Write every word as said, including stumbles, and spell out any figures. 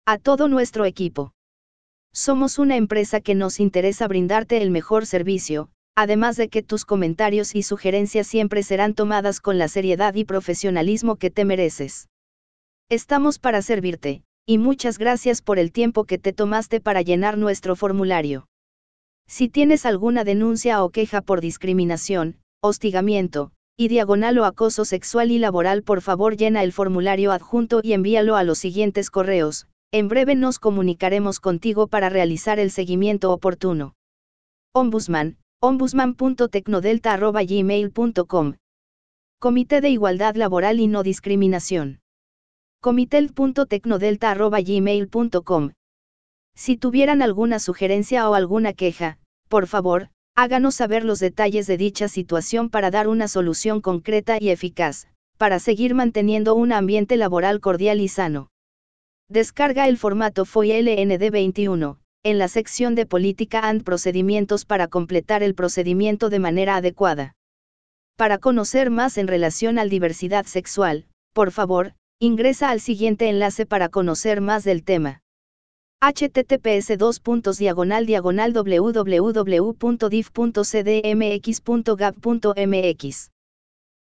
A todo nuestro equipo. Somos una empresa que nos interesa brindarte el mejor servicio, además de que tus comentarios y sugerencias siempre serán tomadas con la seriedad y profesionalismo que te mereces. Estamos para servirte, y muchas gracias por el tiempo que te tomaste para llenar nuestro formulario. Si tienes alguna denuncia o queja por discriminación, hostigamiento, y diagonal o acoso sexual y laboral, por favor llena el formulario adjunto y envíalo a los siguientes correos. En breve nos comunicaremos contigo para realizar el seguimiento oportuno. Ombudsman, ombudsman punto tecnodelta arroba gmail punto com. Comité de Igualdad Laboral y No Discriminación. comitel punto tecnodelta arroba gmail punto com. Si tuvieran alguna sugerencia o alguna queja, por favor, háganos saber los detalles de dicha situación para dar una solución concreta y eficaz, para seguir manteniendo un ambiente laboral cordial y sano. Descarga el formato F O I L N D veintiuno, en la sección de Política and Procedimientos para completar el procedimiento de manera adecuada. Para conocer más en relación al diversidad sexual, por favor, ingresa al siguiente enlace para conocer más del tema. https dos puntos diagonal diagonal www punto dif punto cdmx punto gab punto mx